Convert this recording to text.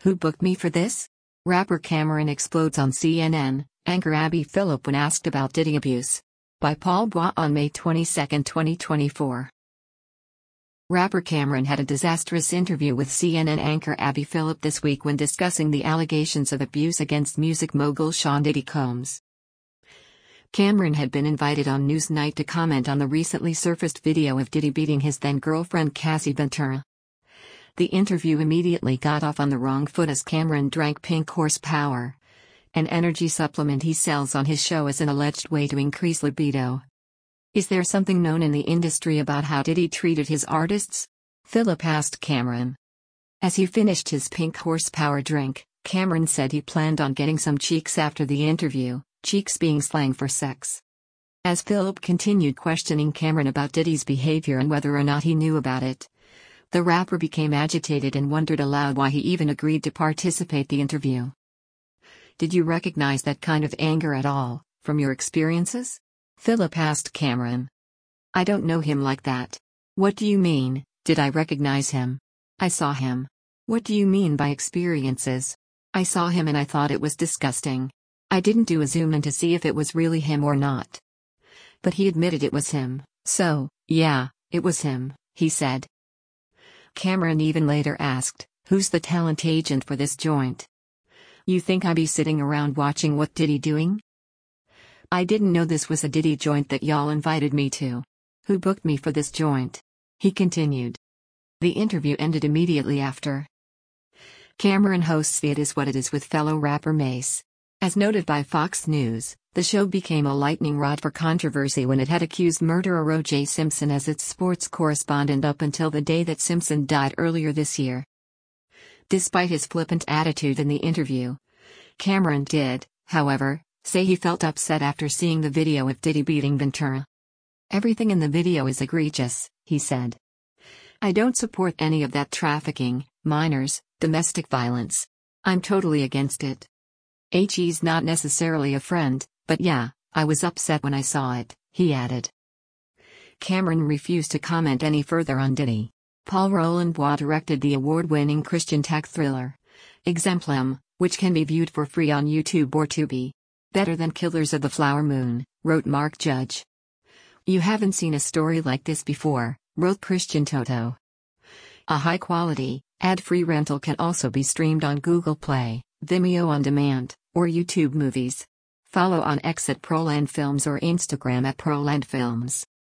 Who booked me for this? Rapper Cameron explodes on CNN, anchor Abby Phillip when asked about Diddy abuse. By Paul Bois on May 22, 2024. Rapper Cameron had a disastrous interview with CNN anchor Abby Phillip this week when discussing the allegations of abuse against music mogul Sean Diddy Combs. Cameron had been invited on Newsnight to comment on the recently surfaced video of Diddy beating his then-girlfriend Cassie Ventura. The interview immediately got off on the wrong foot as Cameron drank Pink Horsepower, an energy supplement he sells on his show as an alleged way to increase libido. Is there something known in the industry about how Diddy treated his artists? Phillip asked Cameron. As he finished his Pink Horsepower drink, Cameron said he planned on getting some cheeks after the interview, cheeks being slang for sex. As Phillip continued questioning Cameron about Diddy's behavior and whether or not he knew about it, the rapper became agitated and wondered aloud why he even agreed to participate in the interview. Did you recognize that kind of anger at all, from your experiences? Phillip asked Cameron. I don't know him like that. What do you mean, did I recognize him? I saw him. What do you mean by experiences? I saw him and I thought it was disgusting. I didn't do a zoom in to see if it was really him or not. But he admitted it was him, so, yeah, it was him, he said. Cameron even later asked, who's the talent agent for this joint? You think I'd be sitting around watching what Diddy doing? I didn't know this was a Diddy joint that y'all invited me to. Who booked me for this joint? He continued. The interview ended immediately after. Cameron hosts the It Is What It Is with fellow rapper Mase. As noted by Fox News, the show became a lightning rod for controversy when it had accused murderer O.J. Simpson as its sports correspondent up until the day that Simpson died earlier this year. Despite his flippant attitude in the interview, Cameron did, however, say he felt upset after seeing the video of Diddy beating Ventura. Everything in the video is egregious, he said. I don't support any of that trafficking, minors, domestic violence. I'm totally against it. He's not necessarily a friend, but yeah, I was upset when I saw it, he added. Cameron refused to comment any further on Diddy. Paul Roland Bois directed the award-winning Christian tech thriller, Exemplum, which can be viewed for free on YouTube or Tubi. Better than Killers of the Flower Moon, wrote Mark Judge. You haven't seen a story like this before, wrote Christian Toto. A high-quality, ad-free rental can also be streamed on Google Play, Vimeo On Demand, or YouTube Movies. Follow on X at Proland Films or Instagram at Proland Films.